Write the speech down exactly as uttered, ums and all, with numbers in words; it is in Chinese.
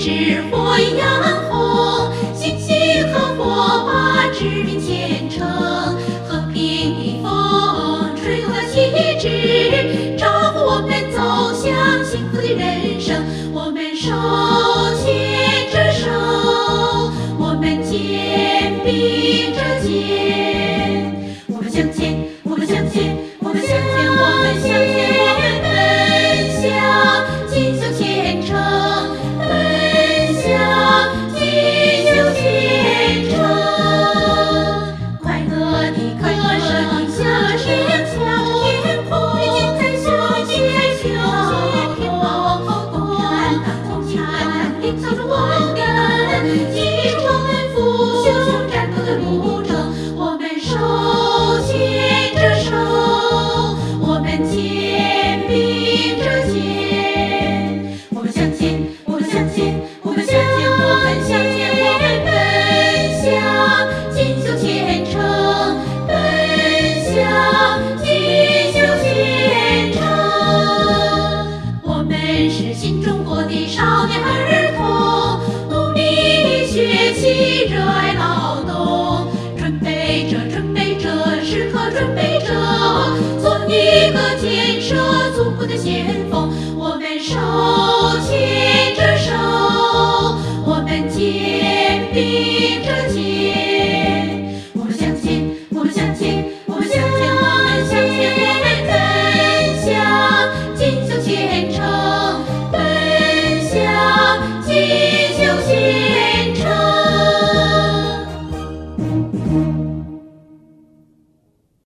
是火焰红，星星和火把指明前程。和平的风吹动了旗帜，照拂我们走向幸福的人生。我们手牵着手，我们肩并着肩。